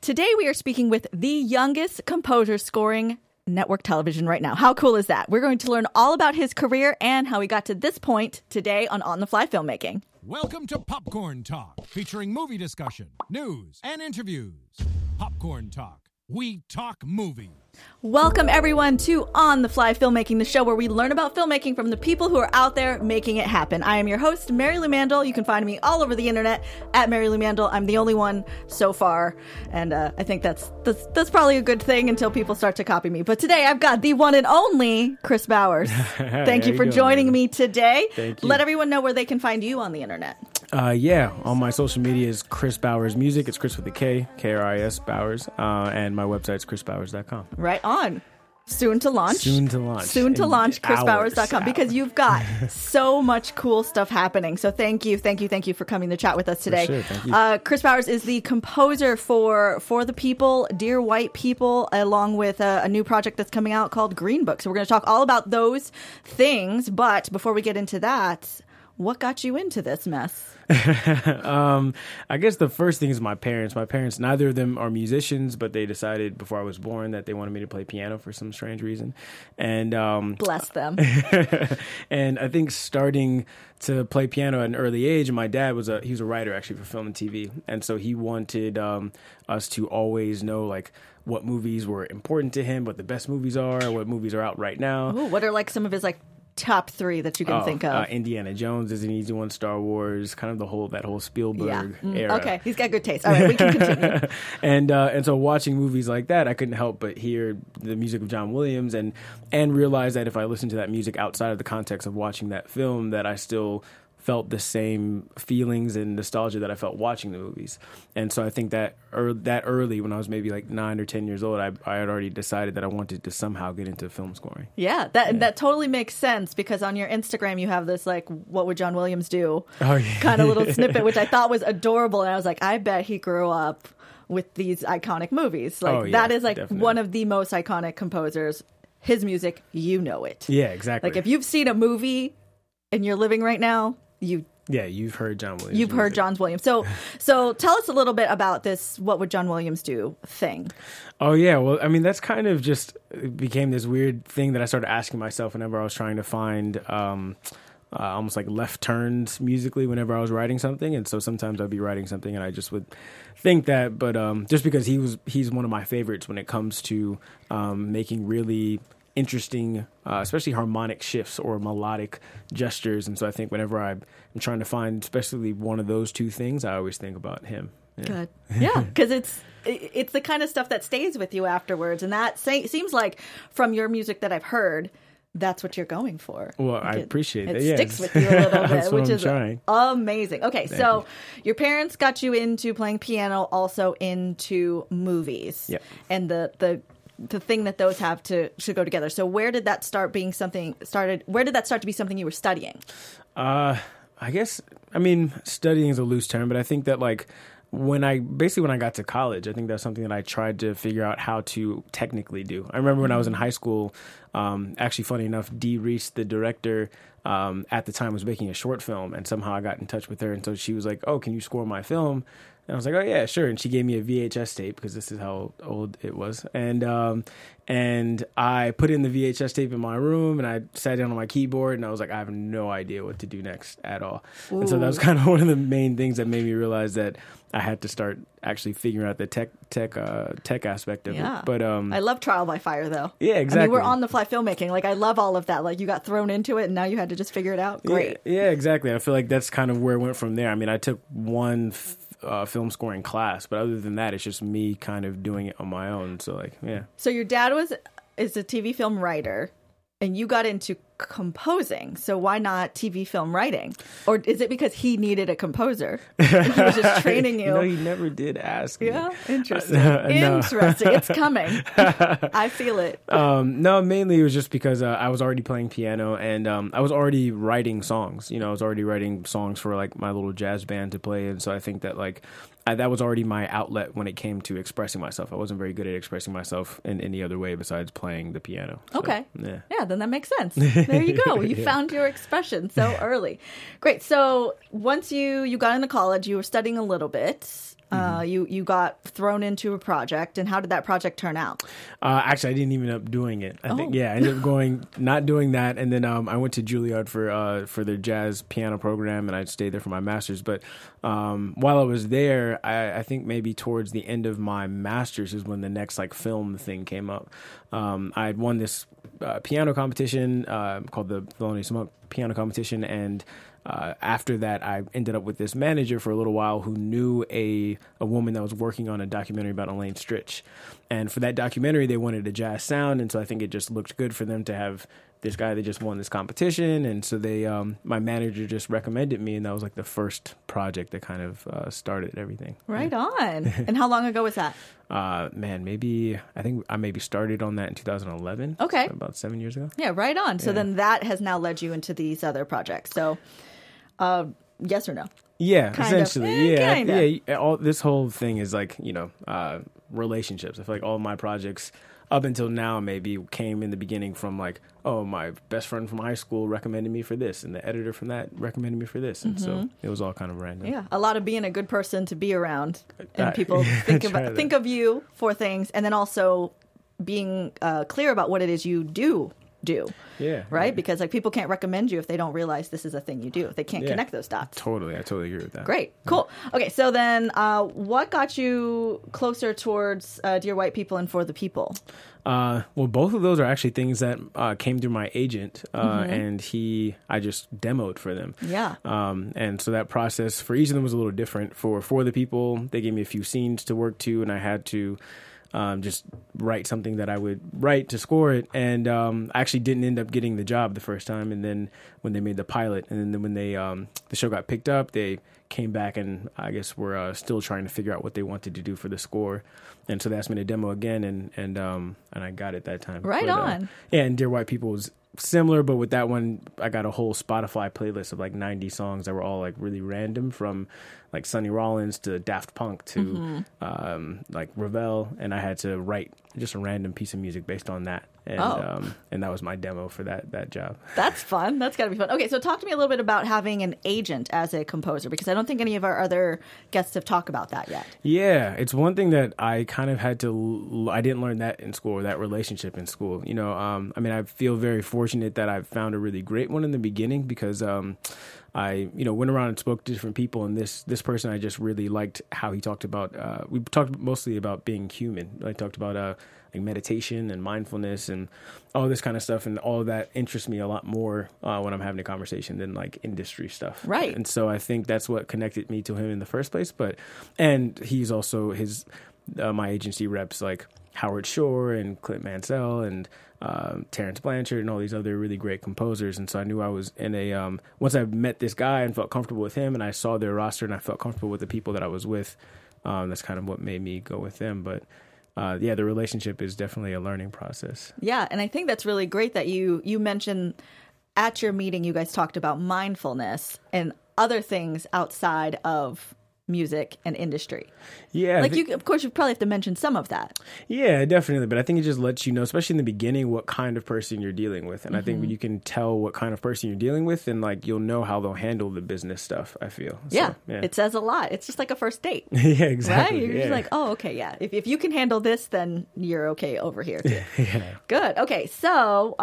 Today we are speaking with the youngest composer scoring network television right now. How cool is that? We're going to learn all about his career and how he got to this point today on The Fly Filmmaking. Welcome to Popcorn Talk, featuring movie discussion, news, and interviews. Popcorn Talk. We talk movies. Welcome, everyone, to On the Fly Filmmaking, the show where we learn about filmmaking from the people who are out there making it happen. I am your host, Mary Lou Mandel. You can find me all over the internet at Mary Lou Mandel. I'm the only one so far, and I think that's probably a good thing until people start to copy me. But today, I've got the one and only Chris Bowers. Thank you for joining me today. Thank you. Let everyone know where they can find you on the internet. On my social media is Chris Bowers Music. It's Chris with a K, K-R-I-S, Bowers. And my website's chrisbowers.com. Right on. Soon to launch. Soon to launch, chrisbowers.com, because you've got so much cool stuff happening. So thank you for coming to chat with us today. For sure, thank you. Chris Bowers is the composer for the People, Dear White People, along with a new project that's coming out called Green Book. So we're going to talk all about those things. But before we get into that, what got you into this mess? I guess the first thing is my parents. My parents, neither of them are musicians, but they decided before I was born that they wanted me to play piano for some strange reason. And bless them. And I think starting to play piano at an early age, and my dad was a writer actually for film and TV, and so he wanted us to always know like what movies were important to him, what the best movies are, what movies are out right now. Ooh, what are like some of his like top three that you can think of? Indiana Jones is an easy one. Star Wars, kind of that whole Spielberg era. Okay, he's got good taste. All right, we can continue. And so watching movies like that, I couldn't help but hear the music of John Williams and realize that if I listened to that music outside of the context of watching that film, that I still felt the same feelings and nostalgia that I felt watching the movies. And so I think that early, when I was maybe like 9 or 10 years old, I had already decided that I wanted to somehow get into film scoring. Yeah, that totally makes sense, because on your Instagram you have this like, what would John Williams do? Kind of little snippet, which I thought was adorable. And I was like, I bet he grew up with these iconic movies. Like that is like definitely one of the most iconic composers. His music, you know it. Yeah, exactly. Like if you've seen a movie and you're living right now, you've heard John Williams. You've heard John Williams. So tell us a little bit about this "What Would John Williams Do" thing. Oh yeah, well, I mean that's kind of just it became this weird thing that I started asking myself whenever I was trying to find almost like left turns musically whenever I was writing something. And so sometimes I'd be writing something and I just would think that, but just because he's one of my favorites when it comes to making really interesting, especially harmonic shifts or melodic gestures. And so I think whenever I'm trying to find especially one of those two things, I always think about him. Yeah. Good. Yeah, because it's the kind of stuff that stays with you afterwards. And that seems like from your music that I've heard, that's what you're going for. Well, I appreciate that. It sticks with you a little bit, which is trying. Amazing. Okay, so your parents got you into playing piano, also into movies. Yep. And the thing that those have to go together. So where did that start to be something you were studying? I guess, I mean, studying is a loose term, but I think that like when I got to college, I think that's something that I tried to figure out how to technically do. I remember when I was in high school, actually funny enough, Dee Reese, the director, at the time was making a short film, and somehow I got in touch with her, and so she was like, "Oh, can you score my film?" And I was like, "Oh yeah, sure." And she gave me a VHS tape, because this is how old it was. And I put in the VHS tape in my room, and I sat down on my keyboard, and I was like, I have no idea what to do next at all. Ooh. And so that was kind of one of the main things that made me realize that I had to start actually figuring out the tech aspect of it. But I love trial by fire, though. Yeah, exactly. I mean, we're on the fly filmmaking. Like, I love all of that. Like, you got thrown into it, and now you had to just figure it out. Great. Yeah, exactly. I feel like that's kind of where it went from there. I mean, I took one film scoring class, but other than that, it's just me kind of doing it on my own. So like, yeah. So your dad is a TV film writer, and you got into composing. So why not TV film writing? Or is it because he needed a composer? He was just training you. No, he never did ask me. Yeah, interesting. Interesting. It's coming. I feel it. No, mainly it was just because I was already playing piano, and I was already writing songs. You know, I was already writing songs for like my little jazz band to play, and so I think that like that was already my outlet when it came to expressing myself. I wasn't very good at expressing myself in any other way besides playing the piano. So, okay. Yeah, then that makes sense. There you go. You found your expression so early. Great. So once you got into college, you were studying a little bit. You got thrown into a project, and how did that project turn out? Actually, I didn't even end up doing it. I think, I ended up not doing that, and then I went to Juilliard for their jazz piano program, and I stayed there for my master's. But while I was there, I think maybe towards the end of my master's is when the next like film thing came up. I had won this piano competition called the Thelonious Monk Piano Competition, and after that, I ended up with this manager for a little while who knew a woman that was working on a documentary about Elaine Stritch. And for that documentary, they wanted a jazz sound, and so I think it just looked good for them to have this guy that just won this competition. And so my manager just recommended me, and that was like the first project that kind of started everything. Right on. And how long ago was that? I think I maybe started on that in 2011. Okay. So about 7 years ago. Yeah, right on. So then that has now led you into these other projects. So yes or no? Yeah, essentially. Yeah. All this whole thing is like, relationships. I feel like all my projects up until now maybe came in the beginning from like, oh, my best friend from high school recommended me for this, and the editor from that recommended me for this, and so it was all kind of random. Yeah, a lot of being a good person to be around, and people think of you for things, and then also being clear about what it is you do. Yeah. Right? Because like people can't recommend you if they don't realize this is a thing you do. They can't connect those dots. Totally. I totally agree with that. Great. Cool. Okay. So then what got you closer towards Dear White People and For the People? Well, both of those are actually things that came through my agent, and I just demoed for them. Yeah. And so that process for each of them was a little different. For the People, they gave me a few scenes to work to, and I had to just write something that I would write to score it. And I actually didn't end up getting the job the first time. And then when they made the pilot, and then when they the show got picked up, they came back and I guess were still trying to figure out what they wanted to do for the score. And so they asked me to demo again, and I got it that time. Right on. And Dear White People was similar, but with that one, I got a whole Spotify playlist of like 90 songs that were all like really random, from like Sonny Rollins to Daft Punk to like Ravel, and I had to write just a random piece of music based on that. And that was my demo for that job. That's fun. That's got to be fun. Okay, so talk to me a little bit about having an agent as a composer, because I don't think any of our other guests have talked about that yet. Yeah, it's one thing that I kind of had to. I didn't learn that in school, or that relationship in school. I feel very fortunate that I found a really great one in the beginning, because I went around and spoke to different people, and this person, I just really liked how he talked about. We talked mostly about being human. I talked about like meditation and mindfulness and all this kind of stuff, and all of that interests me a lot more when I'm having a conversation than like industry stuff. Right. And so I think that's what connected me to him in the first place. And he's also my agency reps like Howard Shore and Clint Mansell and Terrence Blanchard and all these other really great composers. And so I knew I was in once I met this guy and felt comfortable with him, and I saw their roster and I felt comfortable with the people that I was with, that's kind of what made me go with them. But the relationship is definitely a learning process. Yeah, and I think that's really great that you mentioned at your meeting, you guys talked about mindfulness and other things outside of music and industry. Yeah. Of course, you probably have to mention some of that. Yeah, definitely. But I think it just lets you know, especially in the beginning, what kind of person you're dealing with. And I think when you can tell what kind of person you're dealing with, then like you'll know how they'll handle the business stuff, I feel. Yeah. It says a lot. It's just like a first date. Yeah, exactly. Right? You're just like, oh, okay, yeah. If you can handle this, then you're okay over here too. Yeah. Good. Okay, so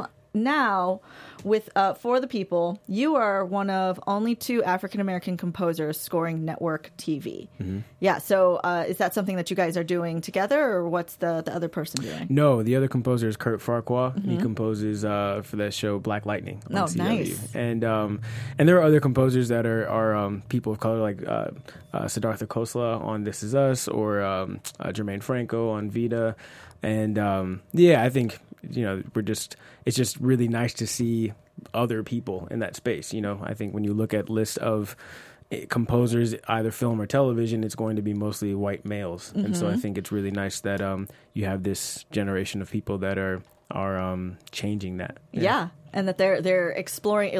now with For the People, you are one of only 2 African-American composers scoring network TV. Mm-hmm. Yeah, so is that something that you guys are doing together, or what's the other person doing? No, the other composer is Kurt Farquhar. Mm-hmm. He composes for that show Black Lightning on CW. Nice. And there are other composers that are people of color, like Siddhartha Khosla on This Is Us, or Jermaine Franco on Vida. And I think it's just really nice to see other people in that space. I think when you look at list of composers, either film or television, it's going to be mostly white males. Mm-hmm. And so I think it's really nice that you have this generation of people that are changing that. Yeah. And that they're exploring, like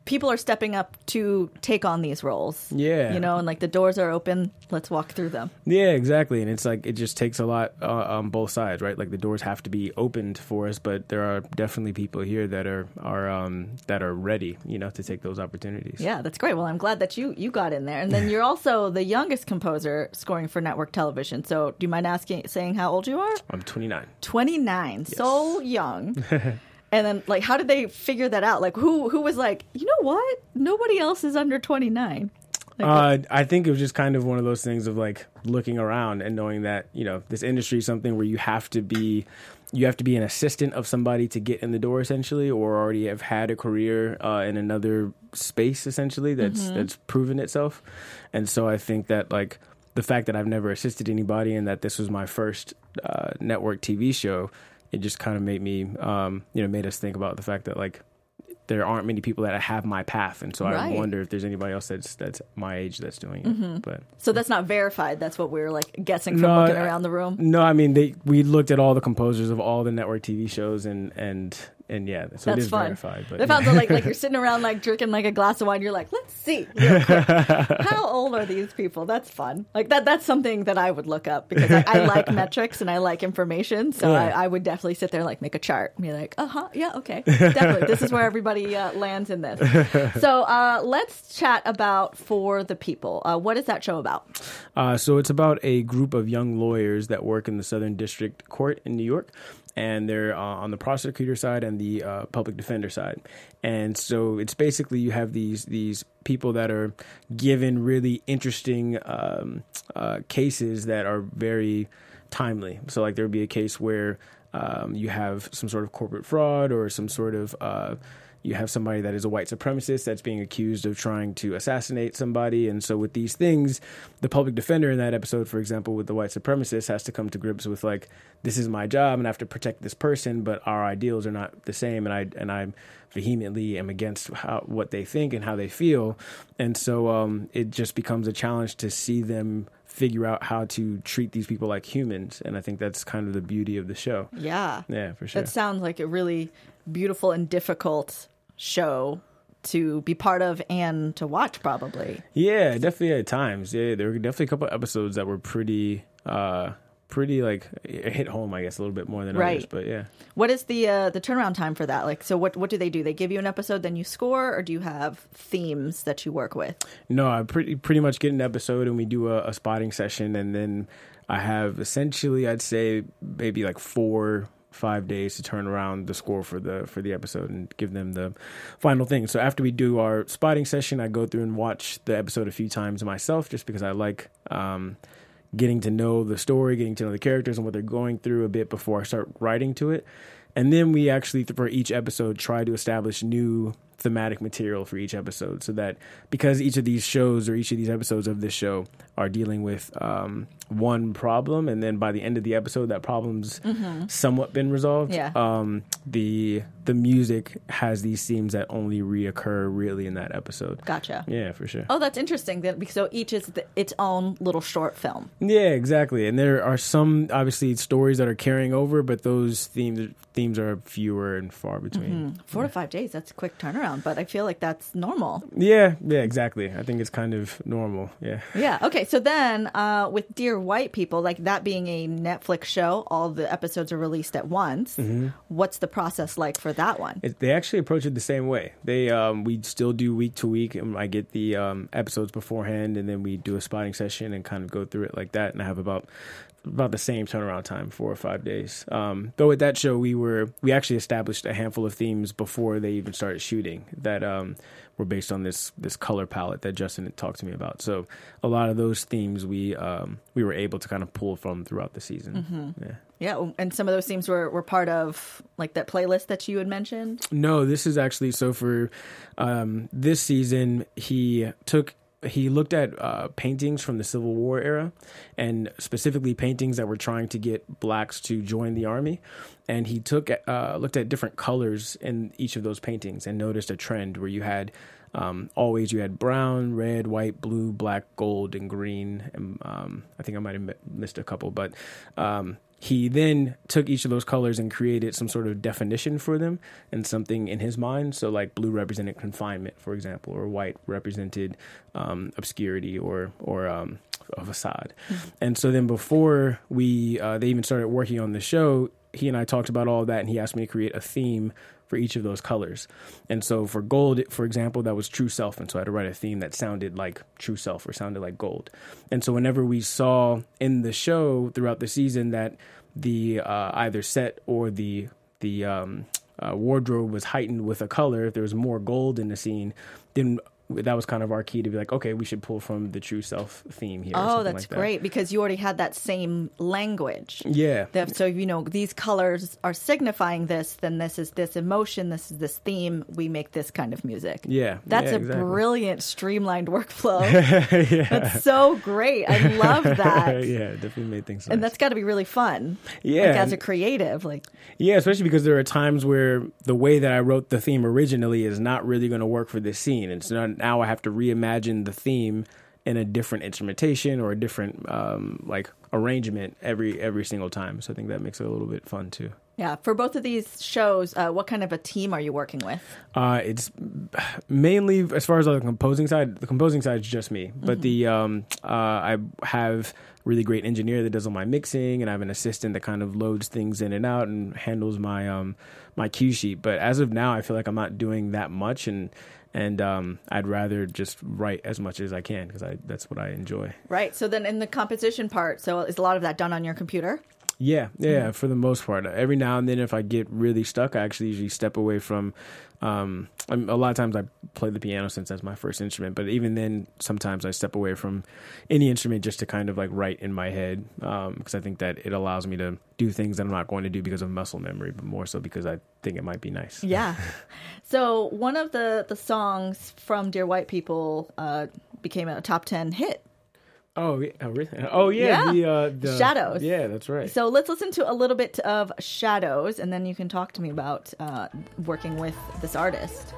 people are stepping up to take on these roles. Yeah. You know, and like the doors are open. Let's walk through them. Yeah, exactly. And it's like it just takes a lot on both sides, right? Like the doors have to be opened for us, but there are definitely people here that are ready, you know, to take those opportunities. Yeah, that's great. Well, I'm glad that you got in there. And then you're also the youngest composer scoring for network television. So do you mind saying how old you are? I'm 29. 29. Yes. So young. And then, like, how did they figure that out? Like, who was like, you know what? Nobody else is under 29. Like, I think it was just kind of one of those things of like looking around and knowing that, you know, this industry is something where you have to be an assistant of somebody to get in the door, essentially, or already have had a career in another space, essentially, that's proven itself. And so I think that, like, the fact that I've never assisted anybody and that this was my first network TV show, it just kind of made me, made us think about the fact that, like, there aren't many people that have my path. And so I wonder if there's anybody else that's my age that's doing it. But so that's not verified. That's what we were, like, guessing from looking around the room. No, I mean, we looked at all the composers of all the network TV shows and yeah, so that's it is fun. verified. But they found that, like you're sitting around, like, drinking, like, a glass of wine. You're like, let's see real quick. How old are these people? That's fun. Like, that's something that I would look up because I like metrics and I like information. So Yeah. I would definitely sit there and, like, make a chart and be like, yeah, okay. Definitely. This is where everybody lands in this. So let's chat about For the People. What is that show about? So it's about a group of young lawyers that work in the Southern District Court in New York. And they're on the prosecutor side and the public defender side. And so it's basically you have these people that are given really interesting cases that are very timely. So like there would be a case where you have some sort of corporate fraud or some sort of you have somebody that is a white supremacist that's being accused of trying to assassinate somebody. And so with these things, the public defender in that episode, for example, with the white supremacist has to come to grips with, like, this is my job and I have to protect this person, but our ideals are not the same. And I vehemently am against what they think and how they feel. And so it just becomes a challenge to see them figure out how to treat these people like humans. And I think that's kind of the beauty of the show. Yeah. Yeah, for sure. That sounds like a really beautiful and difficult show to be part of and to watch, probably. Yeah, definitely at times. Yeah, there were definitely a couple of episodes that were pretty like hit home, I guess, a little bit more than others. But yeah. What is the turnaround time for that? Like, so what do they do? They give you an episode, then you score, or do you have themes that you work with? No, I pretty much get an episode and we do a spotting session, and then I have essentially, I'd say, maybe like 4-5 days to turn around the score for the episode and give them the final thing. So after we do our spotting session, I go through and watch the episode a few times myself, just because I like getting to know the story, getting to know the characters and what they're going through a bit before I start writing to it. And then we actually, for each episode, try to establish new thematic material for each episode, so that because each of these shows or each of these episodes of this show are dealing with one problem, and then by the end of the episode that problem's somewhat been resolved. The music has these themes that only reoccur really in that episode. Gotcha. Yeah, for sure. Oh, that's interesting. So each is its own little short film. Yeah, exactly. And there are some obviously stories that are carrying over, but those themes are fewer and far between. 4 to 5 days, that's a quick turnaround, but I feel like that's normal. Yeah, exactly. I think it's kind of normal. Yeah. Okay, so then with Dear White People, like that being a Netflix show, all the episodes are released at once. What's the process like for that one? They actually approach it the same way. We still do week to week, and I get the episodes beforehand, and then we do a spotting session and kind of go through it like that, and I have about the same turnaround time, 4 or 5 days. Though with that show, we actually established a handful of themes before they even started shooting that were based on this color palette that Justin had talked to me about. So a lot of those themes we were able to kind of pull from throughout the season. Yeah, and some of those themes were part of like that playlist that you had mentioned? No, this is actually, so for this season, he looked at paintings from the Civil War era, and specifically paintings that were trying to get blacks to join the army. And he looked at different colors in each of those paintings and noticed a trend where you had always you had brown, red, white, blue, black, gold, and green. And I think I might have missed a couple, but he then took each of those colors and created some sort of definition for them and something in his mind. So like blue represented confinement, for example, or white represented obscurity or a facade. And so then before they even started working on the show, he and I talked about all of that, and he asked me to create a theme for each of those colors. And so for gold, for example, that was true self. And so I had to write a theme that sounded like true self or sounded like gold. And so whenever we saw in the show throughout the season that the either set or the wardrobe was heightened with a color, if there was more gold in the scene, then that was kind of our key to be like, okay, we should pull from the true self theme here. Oh, that's great, because you already had that same language. Yeah. So, these colors are signifying this, then this is this emotion, this is this theme, we make this kind of music. Yeah. That's exactly. brilliant, streamlined workflow. Yeah. That's so great. I love that. Yeah, definitely made things nice. And that's got to be really fun. Yeah. Like as a creative. Yeah, especially because there are times where the way that I wrote the theme originally is not really going to work for this scene. And so now I have to reimagine the theme in a different instrumentation or a different arrangement every single time. So I think that makes it a little bit fun too. Yeah. For both of these shows, what kind of a team are you working with? It's mainly, as far as the composing side is just me. But I have a really great engineer that does all my mixing, and I have an assistant that kind of loads things in and out and handles my my cue sheet. But as of now, I feel like I'm not doing that much, and I'd rather just write as much as I can because that's what I enjoy. Right. So then in the composition part, so is a lot of that done on your computer? Yeah, for the most part. Every now and then, if I get really stuck, I actually usually step away from. A lot of times I play the piano since that's my first instrument, but even then, sometimes I step away from any instrument just to kind of write in my head, because I think that it allows me to do things that I'm not going to do because of muscle memory, but more so because I think it might be nice. Yeah. So one of the songs from Dear White People became a top 10 hit. Oh, really? Oh, yeah. The Shadows. Yeah, that's right. So let's listen to a little bit of Shadows, and then you can talk to me about working with this artist.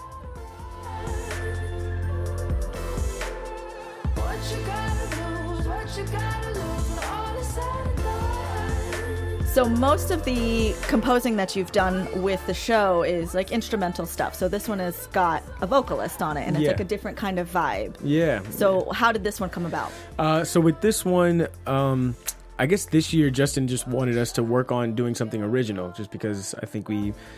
What you gotta lose, what you gotta lose when all is said and done. So most of the composing that you've done with the show is instrumental stuff. So this one has got a vocalist on it, and it's a different kind of vibe. Yeah. So how did this one come about? So with this one, I guess this year Justin just wanted us to work on doing something original, just because I think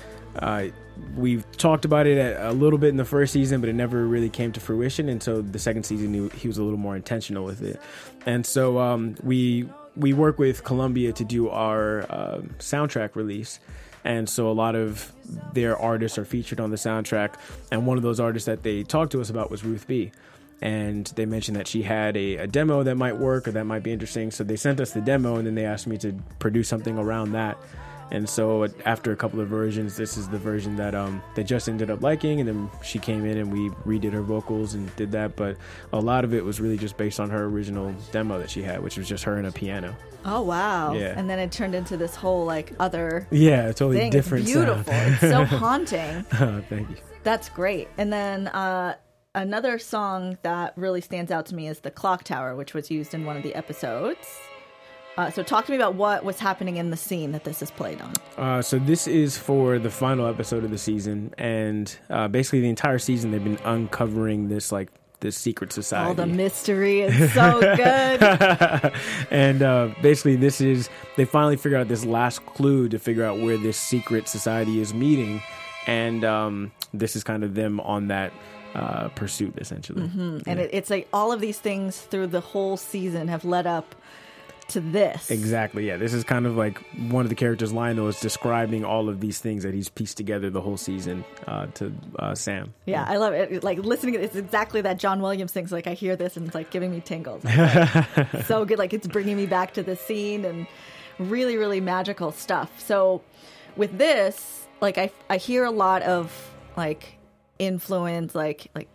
we've talked about it a little bit in the first season, but it never really came to fruition. And so the second season, he was a little more intentional with it. And so we work with Columbia to do our soundtrack release. And so a lot of their artists are featured on the soundtrack. And one of those artists that they talked to us about was Ruth B. And they mentioned that she had a demo that might work or that might be interesting. So they sent us the demo, and then they asked me to produce something around that. And so after a couple of versions, this is the version that just ended up liking. And then she came in and we redid her vocals and did that. But a lot of it was really just based on her original demo that she had, which was just her and a piano. Oh, wow. Yeah. And then it turned into this whole other totally thing. Different It's beautiful. sound. It's so haunting. Oh, thank you. That's great. And then another song that really stands out to me is The Clock Tower, which was used in one of the episodes. So talk to me about what was happening in the scene that this is played on. So this is for the final episode of the season, and basically the entire season they've been uncovering this this secret society. All the mystery is so good. And basically they finally figured out this last clue to figure out where this secret society is meeting, and this is kind of them on that pursuit, essentially. Mm-hmm. And it's all of these things through the whole season have led up to this. Exactly, yeah. This is kind of one of the characters' Lionel is describing all of these things that he's pieced together the whole season to Sam. Yeah, I love it. Listening, it's exactly that John Williams thing. So I hear this and it's giving me tingles. So good. It's bringing me back to the scene and really, really magical stuff. So with this, I hear a lot of influence,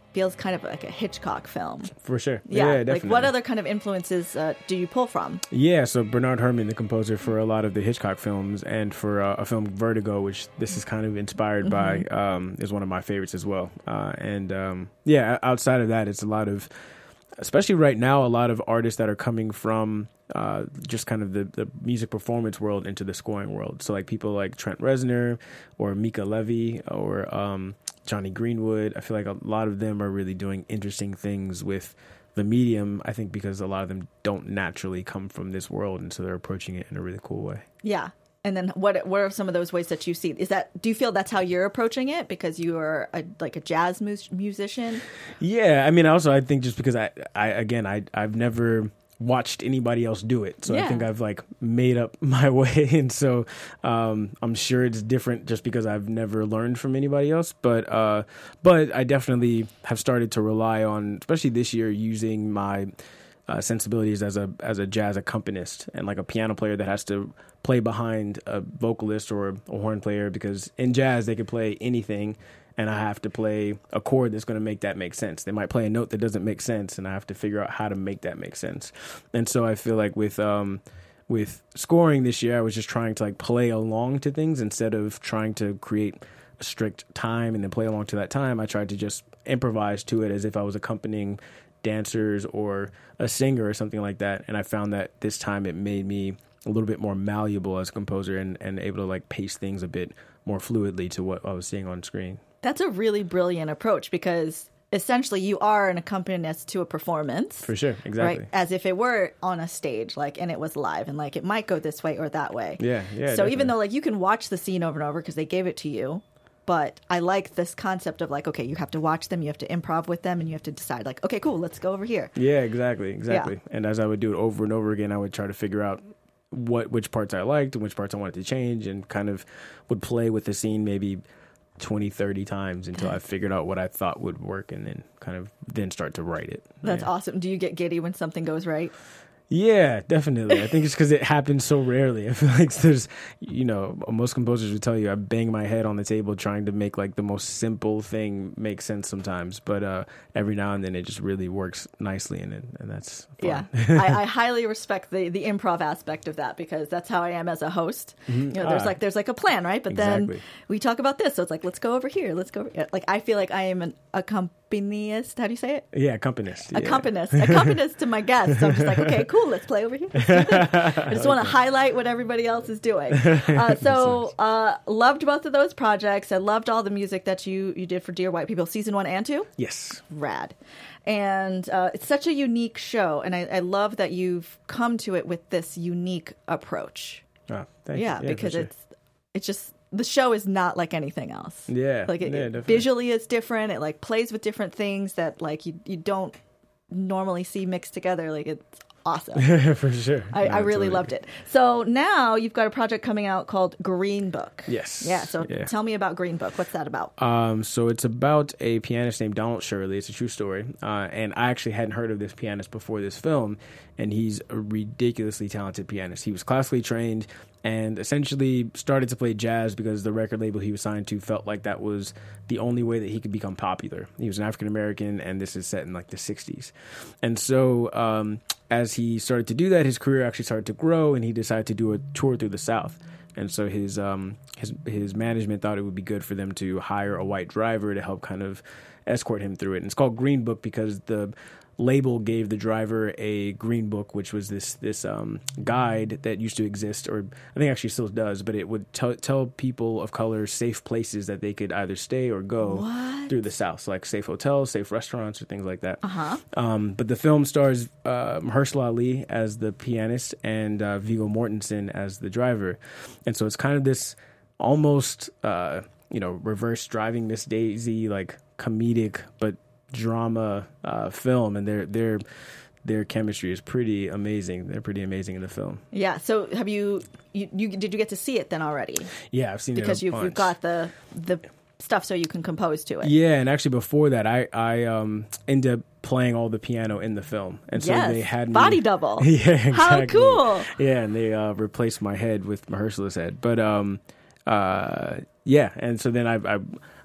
feels kind of like a Hitchcock film. For sure. Yeah, definitely. like what other kind of influences do you pull from? Yeah, so Bernard Herrmann, the composer for a lot of the Hitchcock films, and for a film Vertigo, which this is kind of inspired by, is one of my favorites as well. Outside of that, it's a lot of, especially right now, a lot of artists that are coming from just kind of the music performance world into the scoring world. So like people like Trent Reznor or Mika Levy or Johnny Greenwood. I feel like a lot of them are really doing interesting things with the medium, I think, because a lot of them don't naturally come from this world, and so they're approaching it in a really cool way. Yeah. And then what are some of those ways that you see? Do you feel that's how you're approaching it because you are a jazz musician? Yeah, I mean, also I think just because I've never watched anybody else do it, so I think I've like made up my way, and so I'm sure it's different just because I've never learned from anybody else. But I definitely have started to rely on, especially this year, using my sensibilities as a jazz accompanist and like a piano player that has to play behind a vocalist or a horn player, because in jazz they can play anything and I have to play a chord that's going to make that make sense. They might play a note that doesn't make sense and I have to figure out how to make that make sense. And so I feel like with scoring this year, I was just trying to like play along to things instead of trying to create a strict time and then play along to that time. I tried to just improvise to it as if I was accompanying dancers or a singer or something like that. And I found that this time it made me a little bit more malleable as a composer and able to like pace things a bit more fluidly to what I was seeing on screen. That's a really brilliant approach because essentially you are an accompanist to a performance. For sure, exactly. Right? As if it were on a stage, like, and it was live and like it might go this way or that way. Yeah. So definitely. Even though like you can watch the scene over and over because they gave it to you, but I like this concept of like, okay, you have to watch them, you have to improv with them, and you have to decide like, okay, cool, let's go over here. Yeah, exactly. Yeah. And as I would do it over and over again, I would try to figure out which parts I liked and which parts I wanted to change, and kind of would play with the scene maybe 20, 30 times until I figured out what I thought would work, and then start to write it. That's awesome. Do you get giddy when something goes right? Yeah, definitely. I think it's because it happens so rarely. I feel like there's, most composers would tell you I bang my head on the table trying to make like the most simple thing make sense sometimes. But every now and then it just really works nicely, and that's fun. Yeah, I highly respect the improv aspect of that because that's how I am as a host. There's like a plan, right? But exactly. then we talk about this, so it's like let's go over here, let's go over here. Like I feel like I am an accompanist. How do you say it? Yeah, accompanist. Accompanist to my guests. So I'm just like, okay, cool, let's play over here. I just want to highlight what everybody else is doing. Loved both of those projects. I loved all the music that you did for Dear White People, season 1 and 2. Yes. Rad. And it's such a unique show, and I love that you've come to it with this unique approach. Oh, thank you. Yeah, because it's just the show is not like anything else. Yeah, like definitely. Visually, it's different. It like plays with different things that like you don't normally see mixed together. Like it's awesome. For sure. I really loved it. So now you've got a project coming out called Green Book. Yes. Yeah. So tell me about Green Book. What's that about? So it's about a pianist named Donald Shirley. It's a true story. And I actually hadn't heard of this pianist before this film. And he's a ridiculously talented pianist. He was classically trained and essentially started to play jazz because the record label he was signed to felt like that was the only way that he could become popular. He was an African-American, and this is set in like the 60s. And so as he started to do that, his career actually started to grow, and he decided to do a tour through the South. And so his management thought it would be good for them to hire a white driver to help kind of escort him through it. And it's called Green Book because the label gave the driver a green book, which was this guide that used to exist, or I think actually still does, but it would tell people of color safe places that they could either stay or go through the South, so like safe hotels, safe restaurants, or things like that. But the film stars Mahershala Ali as the pianist and Viggo Mortensen as the driver, and so it's kind of this almost reverse Driving Miss Daisy, like comedic but drama film, and their chemistry is pretty amazing. They're pretty amazing in the film. Yeah. So have you did you get to see it then already? Yeah, I've seen it because you've got the stuff so you can compose to it. Yeah, and actually before that, I ended up playing all the piano in the film, and so they had me body double. Yeah, exactly. How cool! Yeah, and they replaced my head with Mahershala's head, but yeah, and so then I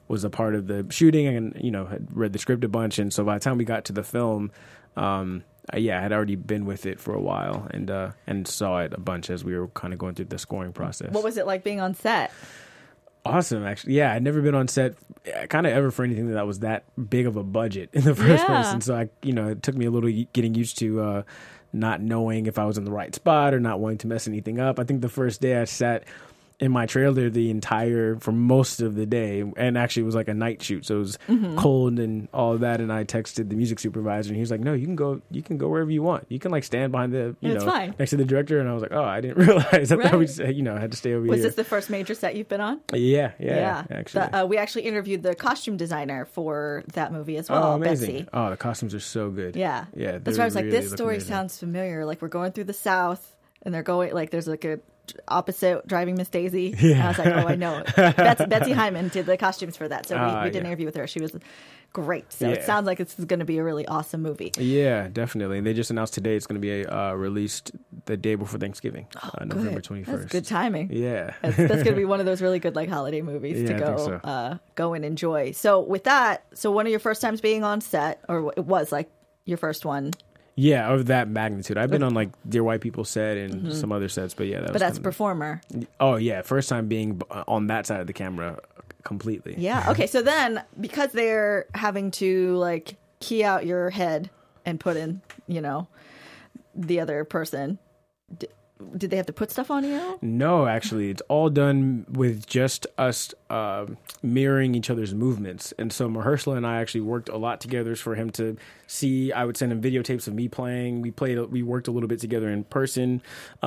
was a part of the shooting and, had read the script a bunch. And so by the time we got to the film, I had already been with it for a while and saw it a bunch as we were kind of going through the scoring process. What was it like being on set? Awesome, actually. Yeah, I'd never been on set kind of ever for anything that was that big of a budget in the first place. And so it took me a little getting used to not knowing if I was in the right spot or not wanting to mess anything up. I think the first day I sat in my trailer for most of the day, and actually it was like a night shoot, so it was cold and all of that. And I texted the music supervisor, and he was like, "No, you can go wherever you want. You can like stand behind next to the director." And I was like, "Oh, I didn't realize. I thought we just, had to stay over here." Was this the first major set you've been on? Yeah. Actually, we actually interviewed the costume designer for that movie as well. Oh, amazing! Betsy. Oh, the costumes are so good. Yeah. That's why I was like, this story sounds familiar. Like we're going through the South, and they're going like there's like a opposite driving Miss Daisy. Yeah. And I was like, oh, I know it. Betsy Hyman did the costumes for that, so we did an interview with her. She was great. So it sounds like it's going to be a really awesome movie. Yeah, definitely. And they just announced today it's going to be released the day before Thanksgiving, November 21st. That's good timing. Yeah, that's going to be one of those really good like holiday movies to go and enjoy. So with that, one of your first times being on set, or it was like your first one. Yeah, of that magnitude. I've been on like Dear White People set and some other sets, but that's performer. Oh yeah, first time being on that side of the camera completely. Yeah. Okay. So then, because they're having to like key out your head and put in, the other person. Did they have to put stuff on you? No, actually. It's all done with just us mirroring each other's movements. And so Mahershala and I actually worked a lot together for him to see. I would send him videotapes of me playing. We worked a little bit together in person.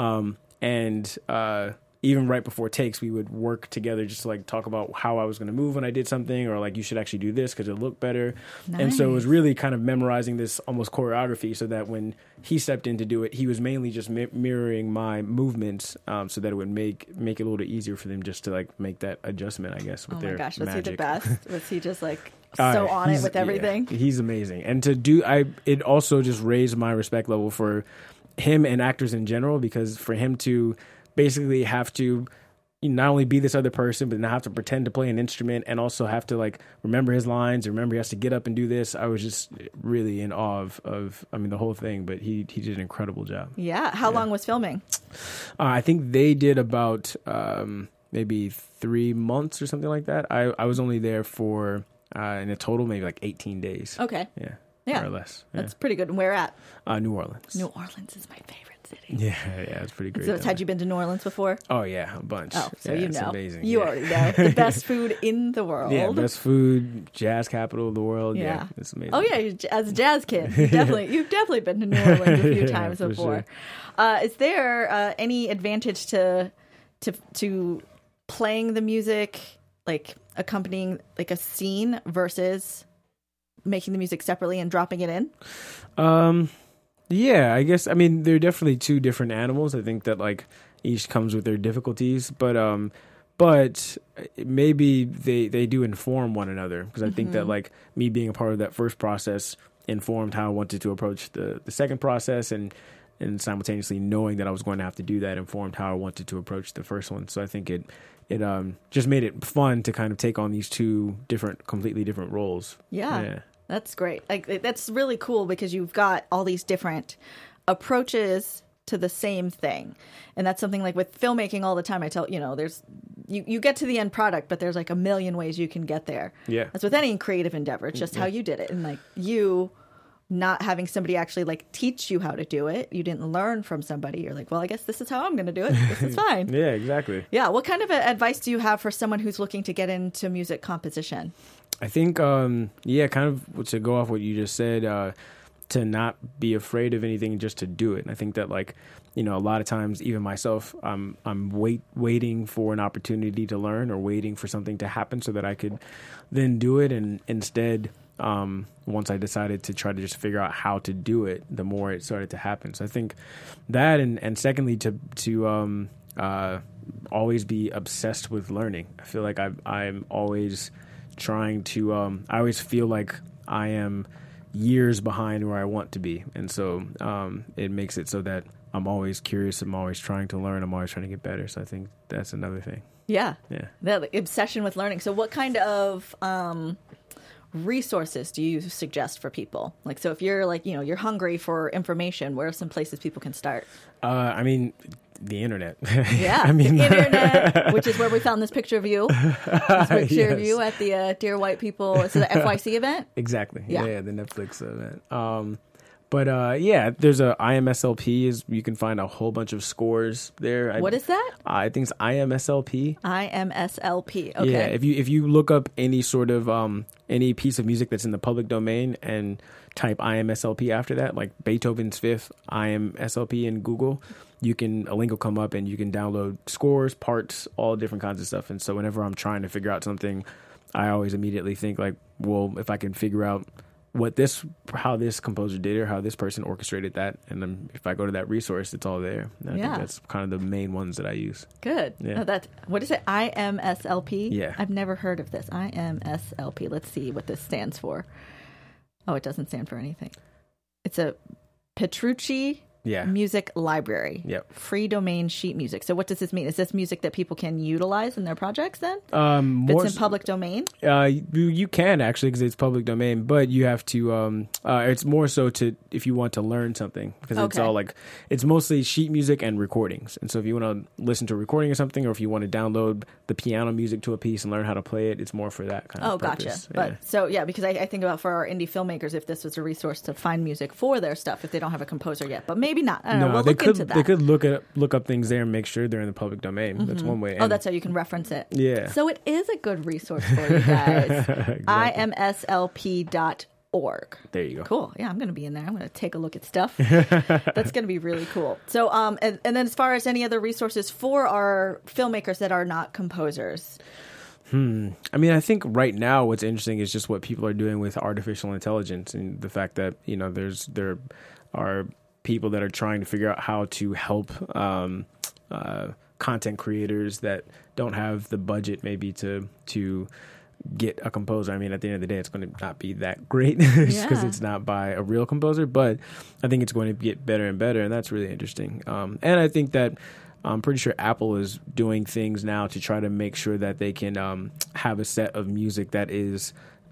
Even right before takes, we would work together just to like talk about how I was going to move when I did something, or like, you should actually do this because it looked better. Nice. And so it was really kind of memorizing this almost choreography, so that when he stepped in to do it, he was mainly just mirroring my movements, so that it would make it a little bit easier for them just to like make that adjustment, I guess, with their magic. Was he the best? Was he just like on it with everything? Yeah, he's amazing. And it also just raised my respect level for him and actors in general, because for him to basically have to not only be this other person, but now have to pretend to play an instrument and also have to like remember his lines, remember he has to get up and do this. I was just really in awe of the whole thing, but he did an incredible job. Yeah. How long was filming? I think they did about maybe 3 months or something like that. I was only there for in a total maybe like 18 days. Okay. Yeah. More or less. Yeah. That's pretty good. And where at? New Orleans. New Orleans is my favorite city. Yeah, it's pretty great. So had you been to New Orleans before? Oh yeah, a bunch. Oh, so it's amazing. You already know. The best food in the world. Yeah, best food, jazz capital of the world. Yeah, it's amazing. Oh yeah, as a jazz kid, you've definitely been to New Orleans a few times before. Sure. Is there any advantage to playing the music, like accompanying like a scene, versus making the music separately and dropping it in? Yeah, I guess. I mean, they're definitely two different animals. I think that like each comes with their difficulties, but maybe they do inform one another, because I think that like me being a part of that first process informed how I wanted to approach the second process, and simultaneously knowing that I was going to have to do that informed how I wanted to approach the first one. So I think it just made it fun to kind of take on these two completely different roles. Yeah. That's great. Like that's really cool, because you've got all these different approaches to the same thing. And that's something like with filmmaking all the time. I tell, there's you get to the end product, but there's like a million ways you can get there. Yeah. That's with any creative endeavor. It's just how you did it. And like you not having somebody actually like teach you how to do it. You didn't learn from somebody. You're like, well, I guess this is how I'm going to do it. This is fine. Yeah, exactly. Yeah. What kind of advice do you have for someone who's looking to get into music composition? I think, kind of to go off what you just said, to not be afraid of anything, just to do it. And I think that like, a lot of times, even myself, I'm waiting for an opportunity to learn, or waiting for something to happen so that I could then do it. And instead, once I decided to try to just figure out how to do it, the more it started to happen. So I think that, and secondly, to always be obsessed with learning. I feel like I'm always trying to, I always feel like I am years behind where I want to be. And so it makes it so that I'm always curious. I'm always trying to learn. I'm always trying to get better. So I think that's another thing. Yeah. Yeah. The obsession with learning. So what kind of resources do you suggest for people? Like, so if you're like, you're hungry for information, where are some places people can start? I mean, the internet. Yeah, I mean, the internet, which is where we found this picture of you. This picture of you at the Dear White People, it's the FYC event? Exactly. Yeah. Yeah, the Netflix event. But yeah, there's a IMSLP. You can find a whole bunch of scores there. What is that? I think it's IMSLP. IMSLP. Okay. Yeah, if you look up any sort of any piece of music that's in the public domain and type IMSLP after that, like Beethoven's Fifth IMSLP in Google, a link will come up and you can download scores, parts, all different kinds of stuff. And so whenever I'm trying to figure out something, I always immediately think like, well, if I can figure out how this composer did it or how this person orchestrated that, and then if I go to that resource, it's all there. And I think that's kind of the main ones that I use. Good. Yeah. What is it? IMSLP? Yeah. I've never heard of this. IMSLP. Let's see what this stands for. Oh, it doesn't stand for anything. It's a Petrucci Music Library. Yep. Free domain sheet music. So what does this mean? Is this music that people can utilize in their projects then? If it's in public domain? You can actually, because it's public domain, but you have to, it's more so if you want to learn something, because it's all like, it's mostly sheet music and recordings. And so if you want to listen to a recording or something, or if you want to download the piano music to a piece and learn how to play it, it's more for that kind of purpose. Gotcha. But because I think about for our indie filmmakers, if this was a resource to find music for their stuff, if they don't have a composer yet, but maybe not. I don't know. We'll look into that. They could look up things there and make sure they're in the public domain. Mm-hmm. That's one way. And that's how you can reference it. Yeah. So it is a good resource for you guys. Exactly. IMSLP.org. There you go. Cool. Yeah, I'm going to be in there. I'm going to take a look at stuff. That's going to be really cool. So, and then as far as any other resources for our filmmakers that are not composers. I mean, I think right now what's interesting is just what people are doing with artificial intelligence, and the fact that there are people that are trying to figure out how to help content creators that don't have the budget maybe to get a composer. I mean, at the end of the day, it's going to not be that great because it's not by a real composer, but I think it's going to get better and better, and that's really interesting. And I think that I'm pretty sure Apple is doing things now to try to make sure that they can have a set of music that is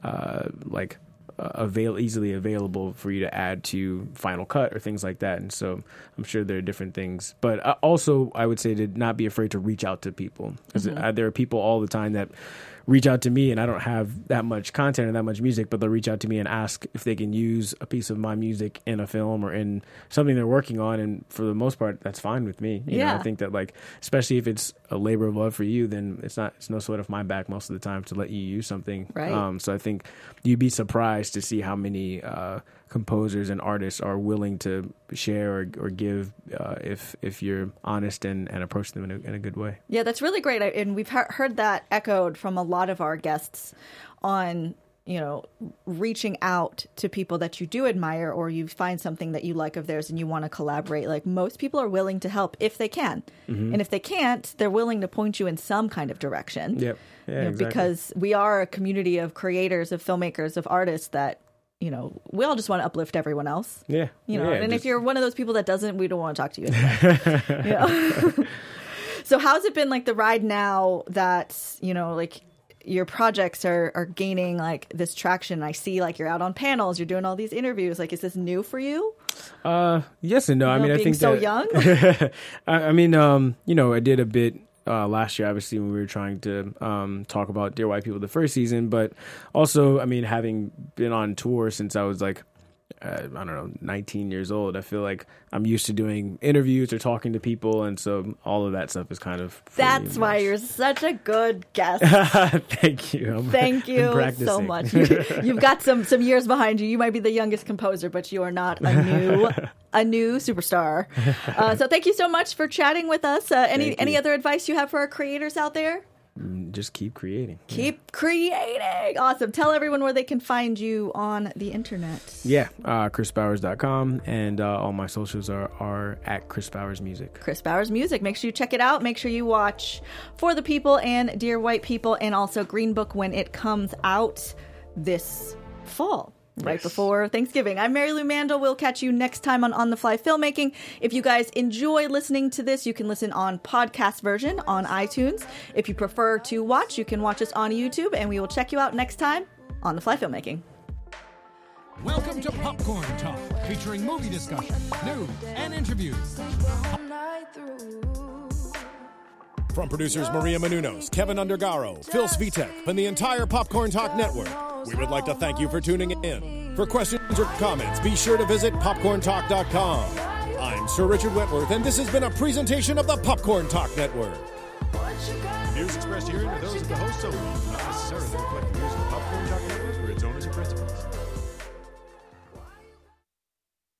easily available for you to add to Final Cut or things like that. And so I'm sure there are different things. But also, I would say to not be afraid to reach out to people, because there are people all the time that reach out to me, and I don't have that much content or that much music, but they'll reach out to me and ask if they can use a piece of my music in a film or in something they're working on. And for the most part, that's fine with me. You know, I think that, like, especially if it's a labor of love for you, then it's no sweat off my back most of the time to let you use something. Right. So I think you'd be surprised to see how many composers and artists are willing to share or give if you're honest and approach them in a good way. Yeah, that's really great. And we've heard that echoed from a lot of our guests on, reaching out to people that you do admire, or you find something that you like of theirs and you want to collaborate. Like, most people are willing to help if they can. Mm-hmm. And if they can't, they're willing to point you in some kind of direction. Yep. Yeah, exactly. Because we are a community of creators, of filmmakers, of artists that, we all just want to uplift everyone else. Yeah. And if you're one of those people that doesn't, we don't want to talk to you anyway. So how's it been, like, the ride now that, like, your projects are gaining, like, this traction? I see, like, you're out on panels, you're doing all these interviews. Like, is this new for you? Yes and no. I mean, I think so young. I mean, I did a bit last year, obviously, when we were trying to talk about Dear White People the first season, but also, I mean, having been on tour since I was like, 19 years old, I feel like I'm used to doing interviews or talking to people, and so all of that stuff is kind of... That's why you're such a good guest. Thank you. Thank you so much. You've got some years behind you. You might be the youngest composer, but you are not a new superstar. So thank you so much for chatting with us. Any other advice you have for our creators out there? Just keep creating. Keep creating. Awesome. Tell everyone where they can find you on the internet. Yeah, chrisbowers.com, and all my socials are at Chris Bowers Music. Chris Bowers Music. Make sure you check it out. Make sure you watch For the People and Dear White People, and also Green Book when it comes out this fall. right before Thanksgiving. I'm Mary Lou Mandel. We'll catch you next time on The Fly Filmmaking. If you guys enjoy listening to this, you can listen on podcast version on iTunes. If you prefer to watch, you can watch us on YouTube, and we will check you out next time on The Fly Filmmaking. Welcome to Popcorn Talk, featuring movie discussion, news, and interviews. From producers Maria Menounos, Kevin Undergaro, Phil Svitek, and the entire Popcorn Talk Network, we would like to thank you for tuning in. For questions or comments, be sure to visit popcorntalk.com. I'm Sir Richard Wentworth, and this has been a presentation of the Popcorn Talk Network. Views expressed herein are those of the hosts only, not necessarily reflect the views of the Popcorn Talk Network or its owners or